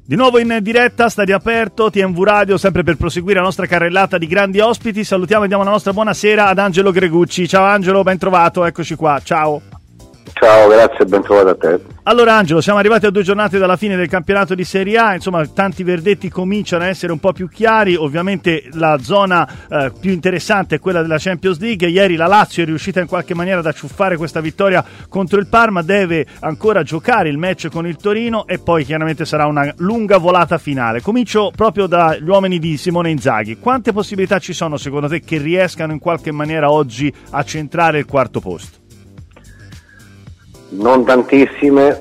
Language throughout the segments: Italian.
Di nuovo in diretta, stadio aperto, TMV Radio, sempre per proseguire la nostra carrellata di grandi ospiti. Salutiamo e diamo la nostra buonasera ad Angelo Gregucci. Ciao Angelo, ben trovato, eccoci qua, ciao. Ciao, grazie, ben trovato a te. Allora Angelo, siamo arrivati a 2 giornate dalla fine del campionato di Serie A, insomma tanti verdetti cominciano a essere un po' più chiari, ovviamente la zona più interessante è quella della Champions League. Ieri la Lazio è riuscita in qualche maniera ad acciuffare questa vittoria contro il Parma, deve ancora giocare il match con il Torino e poi chiaramente sarà una lunga volata finale. Comincio proprio dagli uomini di Simone Inzaghi. Quante possibilità ci sono secondo te che riescano in qualche maniera oggi a centrare il quarto posto? Non tantissime,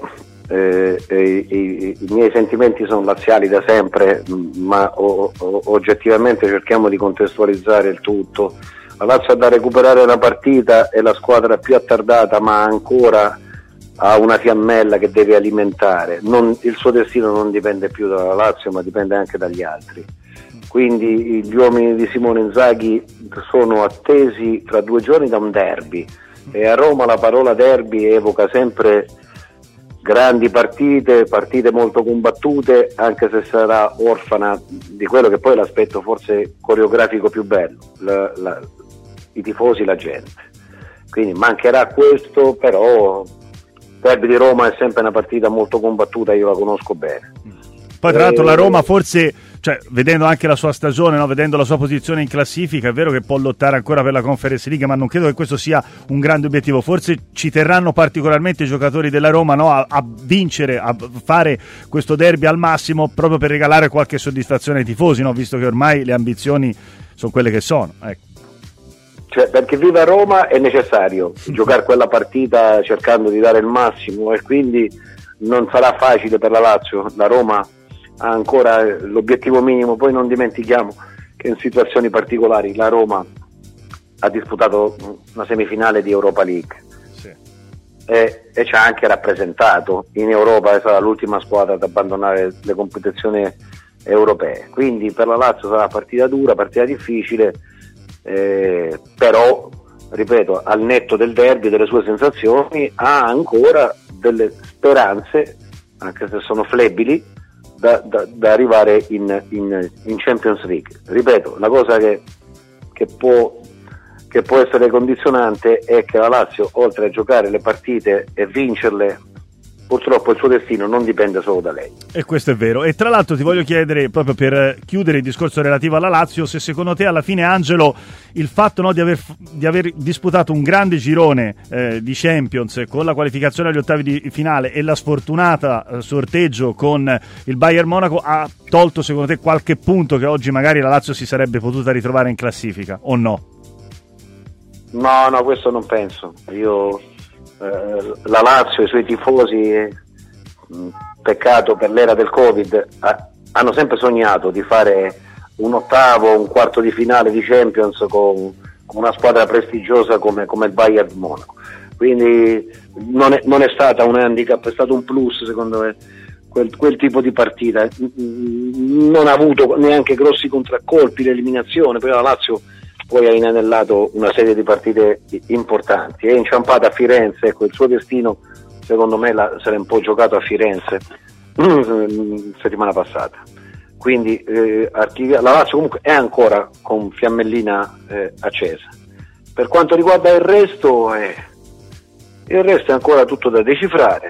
i miei sentimenti sono laziali da sempre, ma oggettivamente cerchiamo di contestualizzare il tutto. La Lazio ha da recuperare una partita, è la squadra più attardata, ma ancora ha una fiammella che deve alimentare. Il suo destino non dipende più dalla Lazio, ma dipende anche dagli altri. Quindi gli uomini di Simone Inzaghi sono attesi tra 2 giorni da un derby. E a Roma la parola derby evoca sempre grandi partite molto combattute, anche se sarà orfana di quello che poi è l'aspetto forse coreografico più bello, i tifosi, la gente. Quindi mancherà questo, però il derby di Roma è sempre una partita molto combattuta, io la conosco bene. Poi tra l'altro la Roma forse, cioè, vedendo anche la sua stagione, no? Vedendo la sua posizione in classifica, è vero che può lottare ancora per la Conference League, ma non credo che questo sia un grande obiettivo. Forse ci terranno particolarmente i giocatori della Roma, no? a vincere, a fare questo derby al massimo, proprio per regalare qualche soddisfazione ai tifosi, no? Visto che ormai le ambizioni sono quelle che sono. Ecco. Cioè, perché viva Roma è necessario giocare quella partita cercando di dare il massimo, e quindi non sarà facile per la Lazio. La Roma ha ancora l'obiettivo minimo. Poi non dimentichiamo che in situazioni particolari la Roma ha disputato una semifinale di Europa League, sì, e ci ha anche rappresentato in Europa, è stata l'ultima squadra ad abbandonare le competizioni europee. Quindi per la Lazio sarà partita dura, partita difficile, però ripeto, al netto del derby, delle sue sensazioni, ha ancora delle speranze, anche se sono flebili, da arrivare in Champions League. Ripeto, la cosa che può essere condizionante è che la Lazio, oltre a giocare le partite e vincerle, purtroppo il suo destino non dipende solo da lei. E questo è vero. E tra l'altro ti voglio chiedere, proprio per chiudere il discorso relativo alla Lazio, se secondo te alla fine, Angelo, il fatto, no, di aver disputato un grande girone di Champions con la qualificazione agli ottavi di finale e la sfortunata sorteggio con il Bayern Monaco ha tolto secondo te qualche punto che oggi magari la Lazio si sarebbe potuta ritrovare in classifica, o no? No, questo non penso. La Lazio e i suoi tifosi, peccato per l'era del Covid, hanno sempre sognato di fare un ottavo, un quarto di finale di Champions con una squadra prestigiosa come il Bayern Monaco. Quindi non è stata un handicap, è stato un plus secondo me quel tipo di partita. Non ha avuto neanche grossi contraccolpi, l'eliminazione. Poi la Lazio poi ha inanellato una serie di partite importanti, è inciampata a Firenze. Ecco, il suo destino secondo me se l'è un po' giocato a Firenze settimana passata. Quindi la Lazio comunque è ancora con fiammellina accesa. Per quanto riguarda il resto è ancora tutto da decifrare.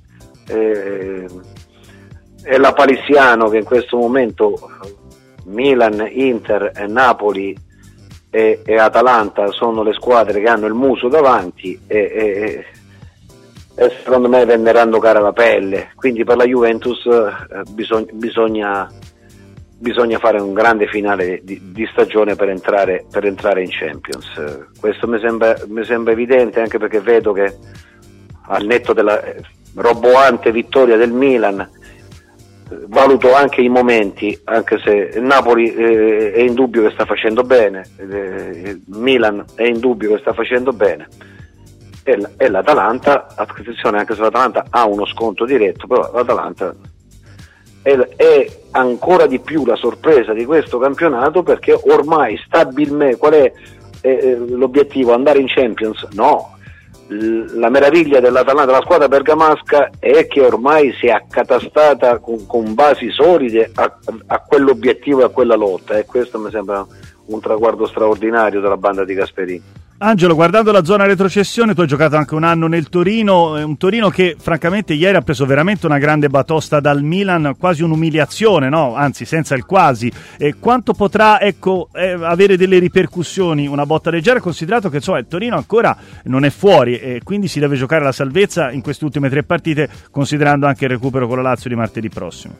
È la Palissiano che in questo momento Milan, Inter e Napoli e Atalanta sono le squadre che hanno il muso davanti e secondo me venderanno cara la pelle. Quindi per la Juventus bisogna fare un grande finale di stagione per entrare in Champions. Questo mi sembra evidente, anche perché vedo che al netto della roboante vittoria del Milan, valuto anche i momenti, anche se il Napoli è indubbio che sta facendo bene, il Milan è indubbio che sta facendo bene, e l'Atalanta, attenzione, anche se l'Atalanta ha uno sconto diretto, però l'Atalanta è ancora di più la sorpresa di questo campionato, perché ormai stabilmente qual è l'obiettivo? Andare in Champions? No, la meraviglia dell'Atalanta, della squadra bergamasca, è che ormai si è accatastata con basi solide a quell'obiettivo e a quella lotta, e questo mi sembra un traguardo straordinario della banda di Gasperini. Angelo, guardando la zona retrocessione, tu hai giocato anche un anno nel Torino, un Torino che francamente ieri ha preso veramente una grande batosta dal Milan, quasi un'umiliazione, no? Anzi, senza il quasi. Quanto potrà avere delle ripercussioni una botta leggera, considerato che il Torino ancora non è fuori e quindi si deve giocare la salvezza in queste ultime 3 partite, considerando anche il recupero con la Lazio di martedì prossimo?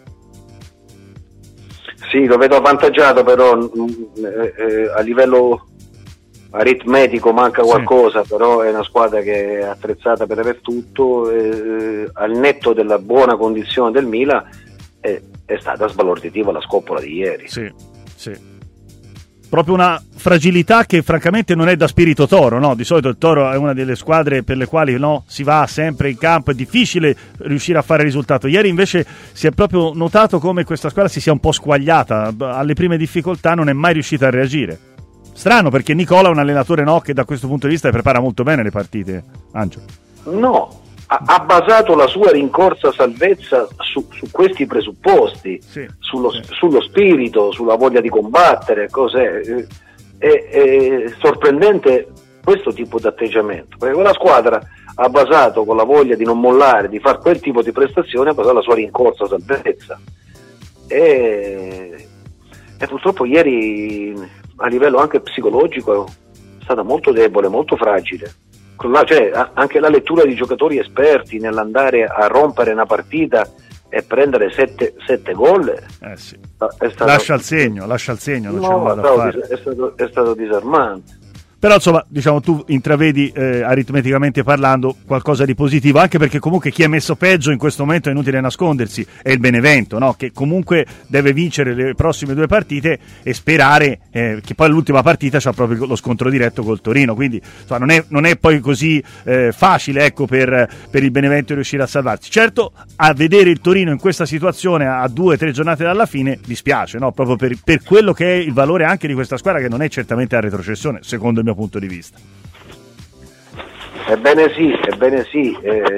Sì, lo vedo avvantaggiato, però a livello aritmetico manca qualcosa, sì. Però è una squadra che è attrezzata per aver tutto, al netto della buona condizione del Milan è stata sbalorditiva la scoppola di ieri. Sì. Proprio una fragilità che francamente non è da spirito Toro, no? Di solito il Toro è una delle squadre per le quali si va sempre in campo, è difficile riuscire a fare risultato. Ieri invece si è proprio notato come questa squadra si sia un po' squagliata, alle prime difficoltà non è mai riuscita a reagire. Strano, perché Nicola è un allenatore che da questo punto di vista prepara molto bene le partite, Angelo. No, ha basato la sua rincorsa salvezza su questi presupposti, sì, sullo spirito, sulla voglia di combattere, è sorprendente questo tipo di atteggiamento, perché quella squadra ha basato, con la voglia di non mollare, di fare quel tipo di prestazione, ha basato la sua rincorsa salvezza e purtroppo ieri a livello anche psicologico è stata molto debole, molto fragile. Anche la lettura di giocatori esperti nell'andare a rompere una partita e prendere 7 gol sì. Lascia il segno, non ce lo vado a fare. È stato disarmante. Però insomma, diciamo, tu intravedi aritmeticamente parlando qualcosa di positivo, anche perché comunque chi è messo peggio in questo momento, è inutile nascondersi, è il Benevento, no? Che comunque deve vincere le prossime 2 partite e sperare che poi l'ultima partita c'ha proprio lo scontro diretto col Torino, quindi insomma, non è poi così facile, ecco, per il Benevento riuscire a salvarsi. Certo, a vedere il Torino in questa situazione a 2 o 3 giornate dalla fine dispiace, no? Proprio per quello che è il valore anche di questa squadra, che non è certamente a retrocessione, secondo il mio punto di vista. Ebbene sì,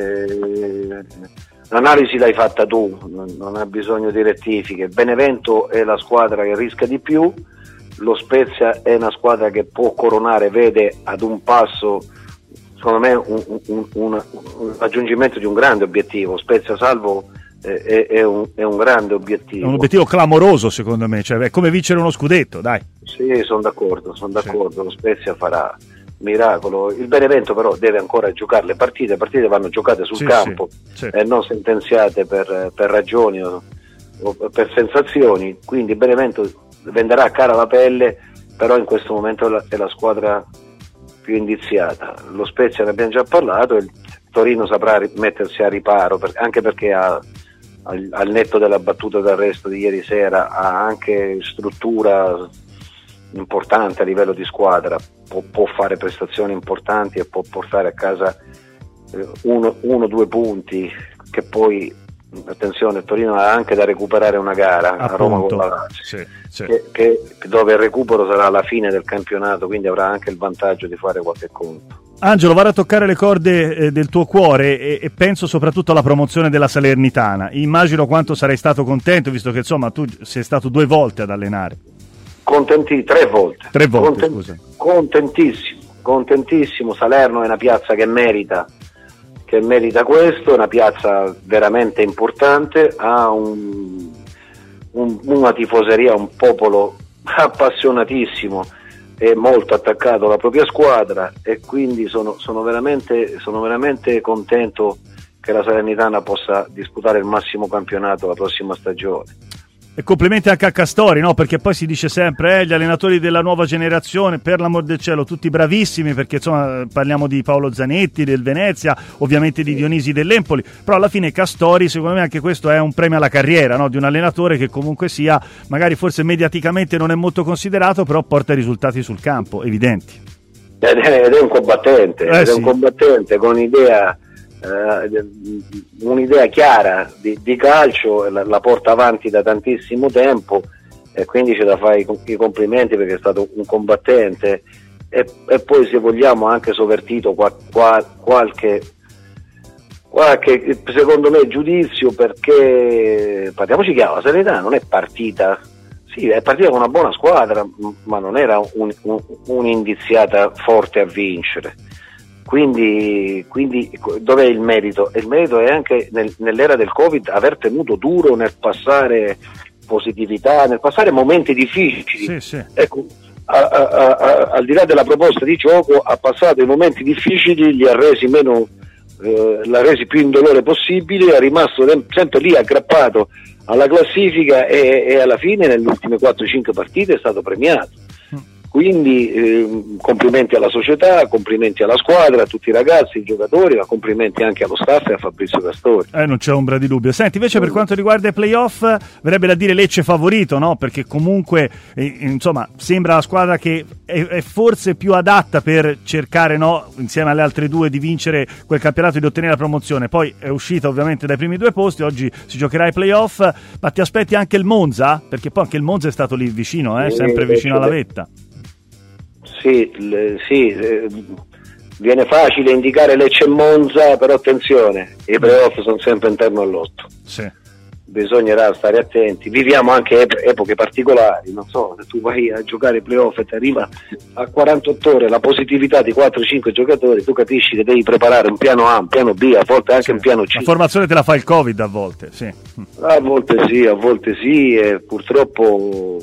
l'analisi l'hai fatta tu, non ha bisogno di rettifiche. Benevento è la squadra che rischia di più, lo Spezia è una squadra che può coronare, vede ad un passo, secondo me, un raggiungimento di un grande obiettivo. Spezia salvo è un grande obiettivo. È un obiettivo clamoroso, secondo me, cioè è come vincere uno scudetto, dai. Sì, sono d'accordo, Sì. Lo Spezia farà miracolo. Il Benevento però deve ancora giocare le partite vanno giocate sul campo, sì. E non sentenziate per ragioni o per sensazioni, quindi il Benevento venderà cara la pelle, però in questo momento è la squadra più indiziata. Lo Spezia ne abbiamo già parlato, il Torino saprà mettersi a riparo, anche perché al netto della battuta d'arresto di ieri sera ha anche struttura importante a livello di squadra, può fare prestazioni importanti e può portare a casa 1-2 punti, che poi, attenzione, Torino ha anche da recuperare una gara a Roma con la Lazio, sì. Dove il recupero sarà alla fine del campionato, quindi avrà anche il vantaggio di fare qualche conto. Angelo, vado a toccare le corde del tuo cuore e penso soprattutto alla promozione della Salernitana. Immagino quanto sarai stato contento, visto che insomma tu sei stato 2 volte ad allenare. 3 volte. 3 volte, scusa. Contentissimo. Salerno è una piazza che merita questo, è una piazza veramente importante, ha una tifoseria, un popolo appassionatissimo e molto attaccato alla propria squadra, e quindi sono veramente contento che la Salernitana possa disputare il massimo campionato la prossima stagione. E complimenti anche a Castori, no? Perché poi si dice sempre gli allenatori della nuova generazione, per l'amor del cielo, tutti bravissimi, perché insomma parliamo di Paolo Zanetti del Venezia, ovviamente di Dionisi dell'Empoli, però alla fine Castori, secondo me anche questo è un premio alla carriera, no? Di un allenatore che comunque sia, magari forse mediaticamente non è molto considerato, però porta risultati sul campo evidenti. Ed è un combattente, sì. Un combattente con un'idea chiara di calcio, la porta avanti da tantissimo tempo, e quindi c'è da fare i complimenti, perché è stato un combattente e poi, se vogliamo, anche sovvertito qualche secondo me giudizio, perché parliamoci chiaro, la Salernitana non è partita, sì, è partita con una buona squadra, ma non era un'indiziata forte a vincere. Quindi dov'è il merito? Il merito è anche nell'era del Covid aver tenuto duro nel passare positività, nel passare momenti difficili. Sì. Ecco, al di là della proposta di gioco, ha passato i momenti difficili, li ha resi l'ha resi più indolore possibile, è rimasto sempre lì aggrappato alla classifica e alla fine nelle ultime 4-5 partite è stato premiato. Quindi complimenti alla società, complimenti alla squadra, a tutti i ragazzi, i giocatori, ma complimenti anche allo staff e a Fabrizio Castori. Non c'è ombra di dubbio. Senti, invece per quanto riguarda i playoff, verrebbe da dire Lecce favorito, no? Perché comunque insomma sembra la squadra che è forse più adatta per cercare, no, insieme alle altre due, di vincere quel campionato e di ottenere la promozione. Poi è uscita ovviamente dai primi due posti, oggi si giocherà ai playoff, ma ti aspetti anche il Monza? Perché poi anche il Monza è stato lì vicino, sempre vicino alla vetta. Sì, viene facile indicare Lecce e Monza, però attenzione, i playoff sono sempre interno all'otto. Sì. Bisognerà stare attenti, viviamo anche epoche particolari, non so, se tu vai a giocare i playoff e ti arriva a 48 ore la positività di 4-5 giocatori, tu capisci che devi preparare un piano A, un piano B, a volte anche un piano C. La formazione te la fa il Covid a volte, sì. A volte sì, e purtroppo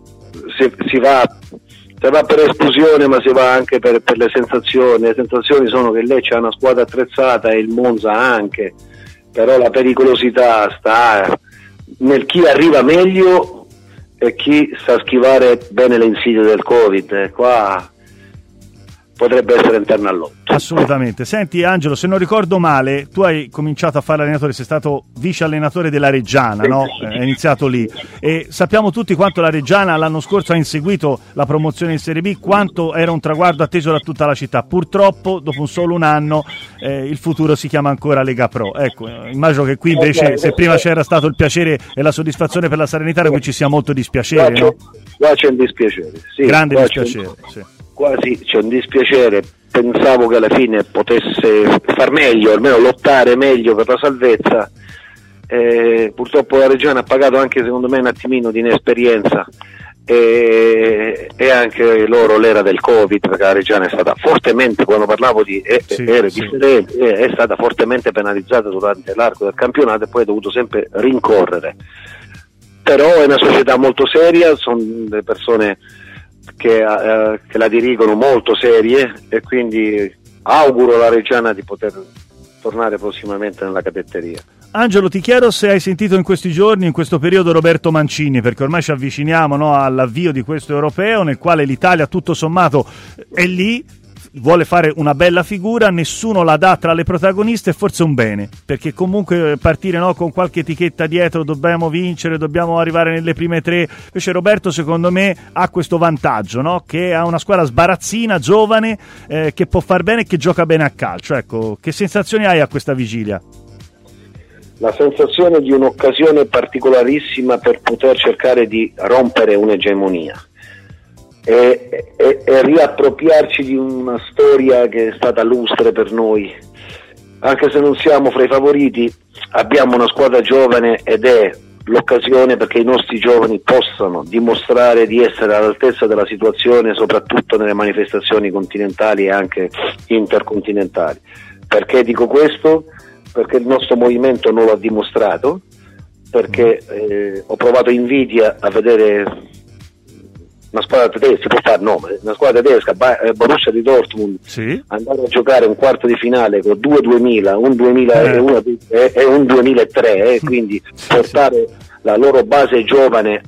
si va per esclusione, ma si va anche per le sensazioni. Le sensazioni sono che Lecce ha una squadra attrezzata e il Monza anche, però la pericolosità sta nel chi arriva meglio e chi sa schivare bene le insidie del Covid. Qua potrebbe essere interno all'otto. Assolutamente. Senti Angelo, se non ricordo male, tu hai cominciato a fare allenatore, sei stato vice allenatore della Reggiana, no? Hai iniziato lì, e sappiamo tutti quanto la Reggiana l'anno scorso ha inseguito la promozione in Serie B, quanto era un traguardo atteso da tutta la città. Purtroppo dopo solo un anno il futuro si chiama ancora Lega Pro. Ecco, immagino che qui invece, se prima c'era stato il piacere e la soddisfazione per la Salernitana, qui ci sia molto dispiacere, no? Qua c'è un dispiacere, sì, grande dispiacere, sì. Quasi c'è un dispiacere, pensavo che alla fine potesse far meglio, almeno lottare meglio per la salvezza. Purtroppo la Reggiana ha pagato anche, secondo me, un attimino di inesperienza e anche loro l'era del Covid, perché la Reggiana è stata fortemente, quando parlavo di differenti, è stata fortemente penalizzata durante l'arco del campionato e poi ha dovuto sempre rincorrere. Però è una società molto seria, sono delle persone che la dirigono molto serie, e quindi auguro alla Reggiana di poter tornare prossimamente nella cadetteria. Angelo, ti chiedo se hai sentito in questi giorni, in questo periodo, Roberto Mancini, perché ormai ci avviciniamo, no, all'avvio di questo europeo nel quale l'Italia tutto sommato è lì, vuole fare una bella figura, nessuno la dà tra le protagoniste, e forse un bene, perché comunque partire, no, con qualche etichetta dietro, dobbiamo vincere, dobbiamo arrivare nelle prime tre. Invece Roberto, secondo me, ha questo vantaggio, no? Che ha una squadra sbarazzina, giovane, che può far bene e che gioca bene a calcio. Ecco, che sensazioni hai a questa vigilia? La sensazione di un'occasione particolarissima per poter cercare di rompere un'egemonia e riappropriarci di una storia che è stata lustre per noi. Anche se non siamo fra i favoriti, abbiamo una squadra giovane ed è l'occasione perché i nostri giovani possano dimostrare di essere all'altezza della situazione, soprattutto nelle manifestazioni continentali e anche intercontinentali. Perché dico questo? Perché il nostro movimento non lo ha dimostrato, perché ho provato invidia a vedere una squadra tedesca, si può fare nome, una squadra tedesca, Borussia di Dortmund, sì, andare a giocare un quarto di finale con due 2000, un 2001 e un 2003, quindi portare la loro base giovane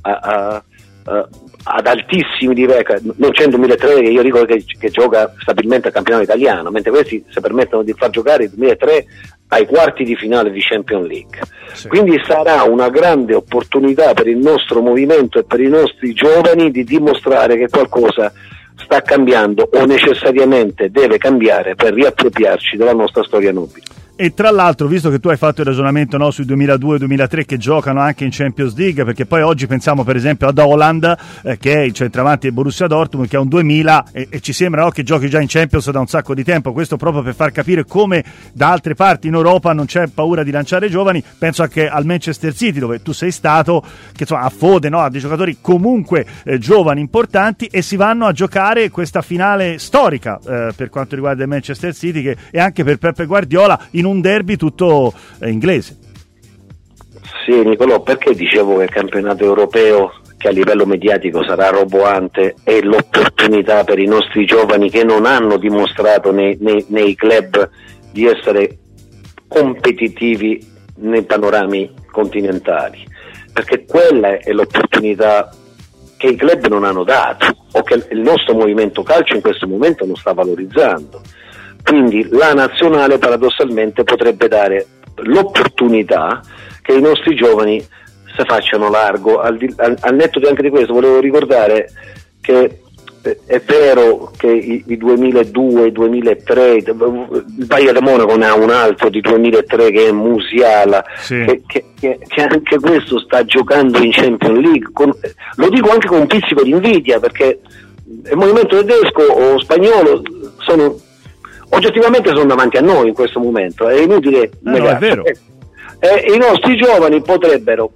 ad altissimi livelli, non c'è un 2003 che io dico che gioca stabilmente al campionato italiano, mentre questi si permettono di far giocare il 2003 ai quarti di finale di Champions League. Sì. Quindi sarà una grande opportunità per il nostro movimento e per i nostri giovani di dimostrare che qualcosa sta cambiando o necessariamente deve cambiare per riappropriarci della nostra storia nobile. E tra l'altro, visto che tu hai fatto il ragionamento, no, sui 2002-2003 che giocano anche in Champions League, perché poi oggi pensiamo per esempio ad Haaland, che è il centravanti del Borussia Dortmund, che ha un 2000 e ci sembra, no, che giochi già in Champions da un sacco di tempo. Questo proprio per far capire come da altre parti in Europa non c'è paura di lanciare giovani. Penso anche al Manchester City, dove tu sei stato, che insomma ha Foden, no, ha dei giocatori comunque giovani importanti, e si vanno a giocare questa finale storica per quanto riguarda il Manchester City, che è anche per Peppe Guardiola in un derby tutto inglese. Sì, Nicolò, perché dicevo che il campionato europeo, che a livello mediatico sarà roboante, è l'opportunità per i nostri giovani che non hanno dimostrato nei club di essere competitivi nei panorami continentali, perché quella è l'opportunità che i club non hanno dato, o che il nostro movimento calcio in questo momento non sta valorizzando. Quindi la nazionale paradossalmente potrebbe dare l'opportunità che i nostri giovani si facciano largo. Al netto anche di questo volevo ricordare che è vero che i 2002, i 2003, il Bayern Monaco ne ha un altro di 2003 che è Musiala, sì, che anche questo sta giocando in Champions League, lo dico anche con un pizzico di invidia, perché il movimento tedesco o spagnolo oggettivamente sono davanti a noi in questo momento, è inutile negare. No, è vero. I nostri giovani potrebbero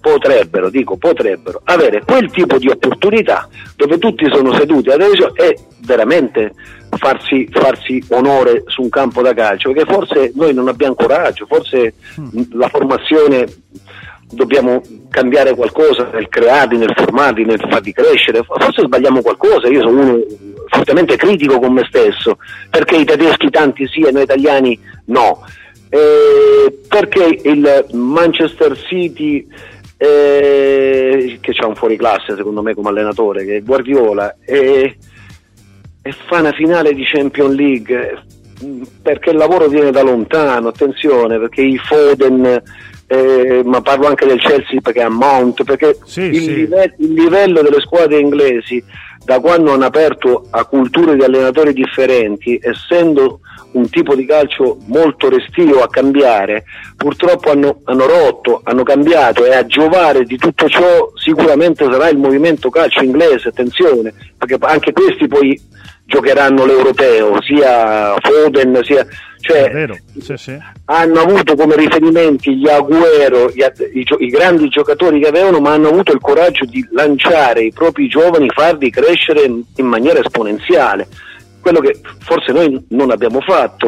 avere quel tipo di opportunità dove tutti sono seduti e veramente farsi onore su un campo da calcio, perché forse noi non abbiamo coraggio, forse la formazione dobbiamo cambiare qualcosa nel crearli, nel formarli, nel farli crescere, forse sbagliamo qualcosa. Io sono uno fortemente critico con me stesso, perché i tedeschi tanti sì e noi italiani no. Perché il Manchester City che c'ha un fuoriclasse secondo me come allenatore, che è Guardiola, e fa una finale di Champions League, perché il lavoro viene da lontano, attenzione, perché i Foden, ma parlo anche del Chelsea perché ha Mount, perché il livello delle squadre inglesi, da quando hanno aperto a culture di allenatori differenti, essendo un tipo di calcio molto restio a cambiare, purtroppo hanno rotto, hanno cambiato, e a giovare di tutto ciò sicuramente sarà il movimento calcio inglese, attenzione, perché anche questi poi giocheranno l'europeo, sia Foden sia, cioè sì. Hanno avuto come riferimenti gli Agüero, i grandi giocatori che avevano, ma hanno avuto il coraggio di lanciare i propri giovani, farli crescere in maniera esponenziale, quello che forse noi non abbiamo fatto.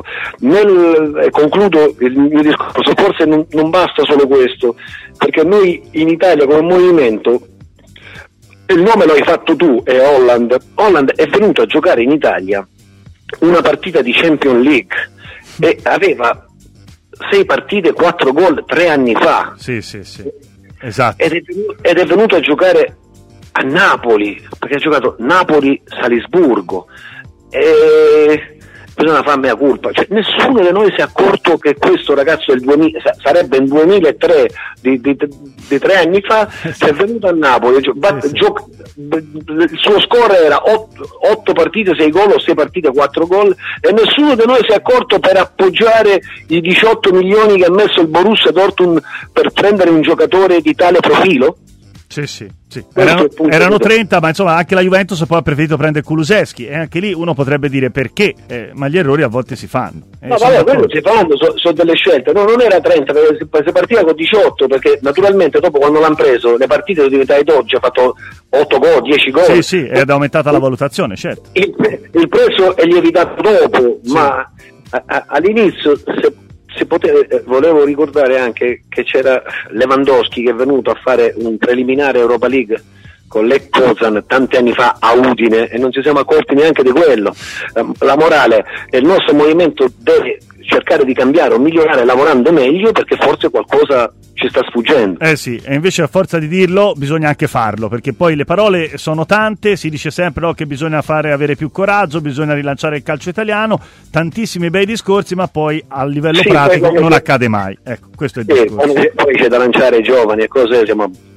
Concludo il mio discorso, forse non basta solo questo, perché noi in Italia come movimento, il nome lo hai fatto tu, è Haaland è venuto a giocare in Italia una partita di Champions League e aveva 6 partite, 4 gol 3 anni fa. Sì, esatto. Ed è venuto a giocare a Napoli, perché ha giocato Napoli-Salisburgo, e bisogna fare mea culpa, cioè, nessuno di noi si è accorto che questo ragazzo del 2000 sarebbe in 2003 di 3 anni fa, è venuto a Napoli, il suo score era 8 partite 6 gol o 6 partite 4 gol, e nessuno di noi si è accorto per appoggiare i 18 milioni che ha messo il Borussia Dortmund per prendere un giocatore di tale profilo. Sì. Erano 30, ma insomma anche la Juventus poi ha preferito prendere Kulusevski, e anche lì uno potrebbe dire perché, ma gli errori a volte si fanno. No, vabbè, quello si fanno, sono delle scelte. No, non era 30, si partiva con 18, perché naturalmente dopo quando l'hanno preso le partite sono diventate 12, ha fatto 8 gol, 10 gol. Sì, ed è aumentata la valutazione, certo. Il prezzo è lievitato dopo, sì. Ma all'inizio volevo ricordare anche che c'era Lewandowski che è venuto a fare un preliminare Europa League con Lech Poznan tanti anni fa a Udine e non ci siamo accorti neanche di quello. La morale è il nostro movimento deve cercare di cambiare o migliorare lavorando meglio, perché forse qualcosa ci sta sfuggendo. Sì, e invece a forza di dirlo bisogna anche farlo, perché poi le parole sono tante, si dice sempre che bisogna avere più coraggio, bisogna rilanciare il calcio italiano, tantissimi bei discorsi, ma poi a livello pratico non accade mai. Ecco, questo è il discorso. Poi c'è da lanciare i giovani e cose,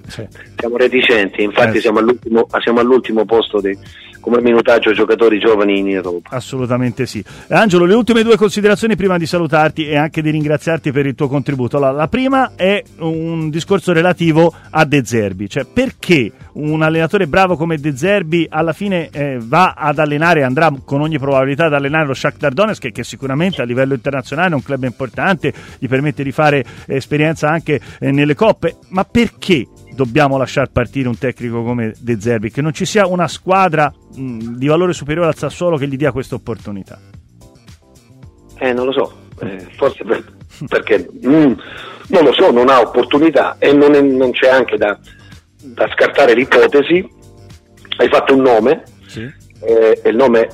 siamo reticenti, infatti siamo all'ultimo posto come minutaggio giocatori giovani in Europa. Assolutamente sì. Angelo, le ultime due considerazioni prima di salutarti e anche di ringraziarti per il tuo contributo. La prima è un discorso relativo a De Zerbi, cioè perché un allenatore bravo come De Zerbi alla fine va ad allenare, andrà con ogni probabilità ad allenare lo Shakhtar Donetsk, che sicuramente a livello internazionale è un club importante, gli permette di fare esperienza anche nelle coppe, ma perché dobbiamo lasciar partire un tecnico come De Zerbi, che non ci sia una squadra di valore superiore al Sassuolo che gli dia questa opportunità? Non lo so, forse perché non lo so, non ha opportunità e non c'è anche da scartare l'ipotesi. Hai fatto un nome, sì. E il nome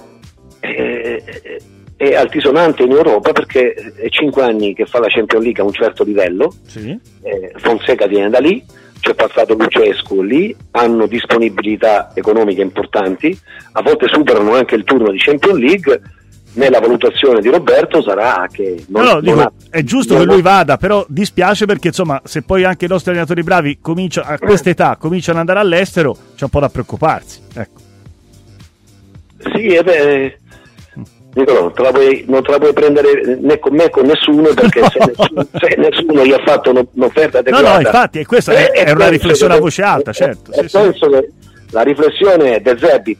è altisonante in Europa perché è 5 anni che fa la Champions League a un certo livello, sì. Fonseca viene da lì, c'è passato Lucescu lì, hanno disponibilità economiche importanti, a volte superano anche il turno di Champions League. Nella valutazione di Roberto sarà che è giusto che lui vada, però dispiace perché insomma se poi anche i nostri allenatori bravi a questa età cominciano ad andare all'estero c'è un po' da preoccuparsi, ecco. Sì, Nicolò, non te la puoi prendere né con me né con nessuno, perché se nessuno gli ha fatto un'offerta adeguata. No, infatti, e questa è una riflessione a voce alta, certo. Penso che la riflessione è De Zerbi,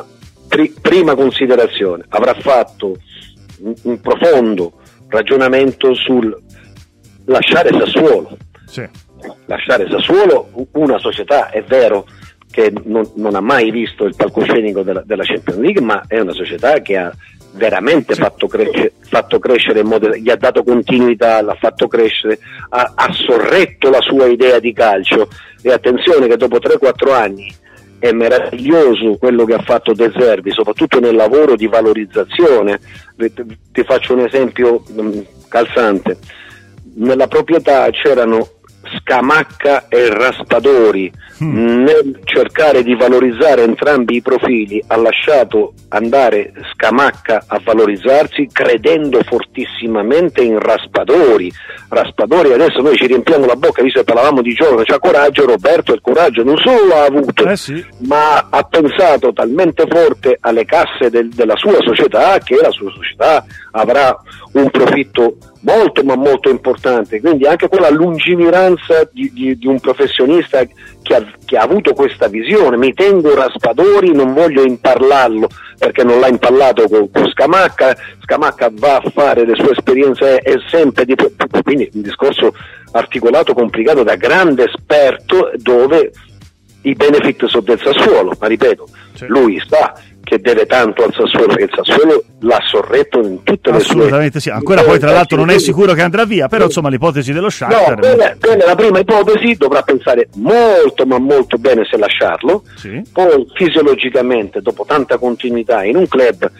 prima considerazione, avrà fatto un profondo ragionamento sul lasciare Sassuolo. Sì. Lasciare Sassuolo, una società, è vero, che non ha mai visto il palcoscenico della Champions League, ma è una società che ha veramente fatto crescere in modo, gli ha dato continuità, l'ha fatto crescere, ha sorretto la sua idea di calcio. E attenzione che dopo 3-4 anni è meraviglioso quello che ha fatto De Zerbi, soprattutto nel lavoro di valorizzazione. Ti faccio un esempio calzante: nella proprietà c'erano Scamacca e Raspadori. Nel cercare di valorizzare entrambi i profili ha lasciato andare Scamacca a valorizzarsi, credendo fortissimamente in Raspadori. Adesso noi ci riempiamo la bocca, visto che parlavamo di giovane, c'ha coraggio. Roberto il coraggio non solo l'ha avuto, ma ha pensato talmente forte alle casse della sua società che la sua società avrà un profitto molto ma molto importante. Quindi anche quella lungimiranza di un professionista che ha avuto questa visione: mi tengo Raspadori, non voglio imparlarlo, perché non l'ha impallato con Scamacca va a fare le sue esperienze, è sempre quindi un discorso articolato, complicato, da grande esperto, dove i benefit sono del Sassuolo, ma ripeto, lui sa che deve tanto al Sassuolo, perché il Sassuolo l'ha sorretto in tutte le sue... Assolutamente sì, ancora poi tra l'altro non è sicuro che andrà via, però insomma l'ipotesi dello Shakhtar... No, quella è la prima ipotesi, dovrà pensare molto ma molto bene se lasciarlo, poi fisiologicamente, dopo tanta continuità in un club,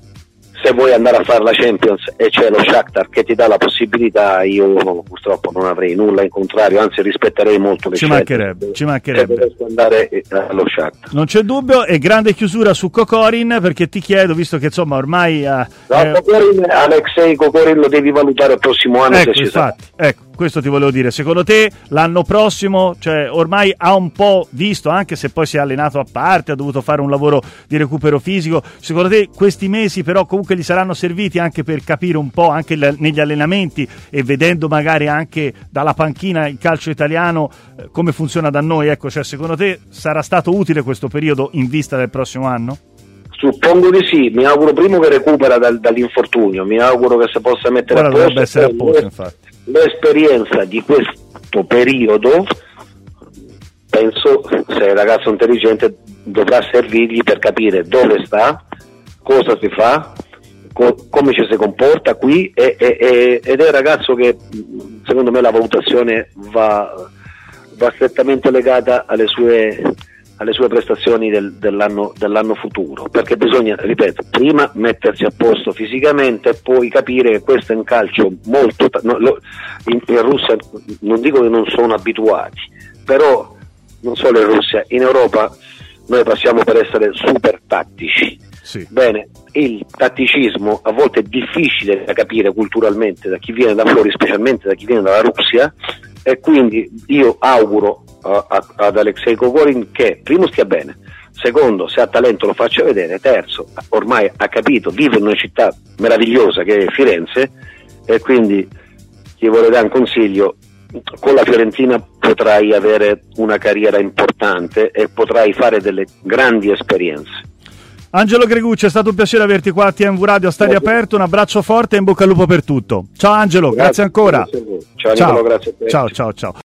se vuoi andare a fare la Champions e c'è lo Shakhtar che ti dà la possibilità, io purtroppo non avrei nulla in contrario, anzi rispetterei molto le scelte. Ci mancherebbe. Dovresti andare allo Shakhtar. Non c'è dubbio. E grande chiusura su Kokorin, perché ti chiedo, visto che insomma ormai Alexei Kokorin lo devi valutare il prossimo anno, se ci sarà. Ecco, questo ti volevo dire. Secondo te l'anno prossimo, cioè ormai ha un po' visto, anche se poi si è allenato a parte, ha dovuto fare un lavoro di recupero fisico, secondo te questi mesi però comunque gli saranno serviti anche per capire un po' anche negli allenamenti e vedendo magari anche dalla panchina il calcio italiano come funziona da noi? Ecco, cioè secondo te sarà stato utile questo periodo in vista del prossimo anno? Suppongo di sì, mi auguro primo che recupera dall'infortunio, mi auguro che si possa mettere a posto. Essere a posto, infatti. L'esperienza di questo periodo, penso, se è un ragazzo intelligente, dovrà servirgli per capire dove sta, cosa si fa, come ci si comporta qui, ed è un ragazzo che secondo me la valutazione va strettamente legata alle sue prestazioni dell'anno futuro, perché bisogna, ripeto, prima mettersi a posto fisicamente e poi capire che questo è un calcio molto in Russia, non dico che non sono abituati, però non solo in Russia, in Europa noi passiamo per essere super tattici. Sì. Bene, il tatticismo a volte è difficile da capire culturalmente da chi viene da fuori, specialmente da chi viene dalla Russia, e quindi io auguro ad Alexei Kokorin che primo stia bene, secondo se ha talento lo faccia vedere, terzo ormai ha capito, vive in una città meravigliosa che è Firenze, e quindi gli vorrei dare un consiglio: con la Fiorentina potrai avere una carriera importante e potrai fare delle grandi esperienze. Angelo Gregucci, è stato un piacere averti qua a TMV Radio a Stadio Aperto, un abbraccio forte e in bocca al lupo per tutto. Ciao Angelo, grazie ancora. Ciao Nicolo, grazie a te. Ciao.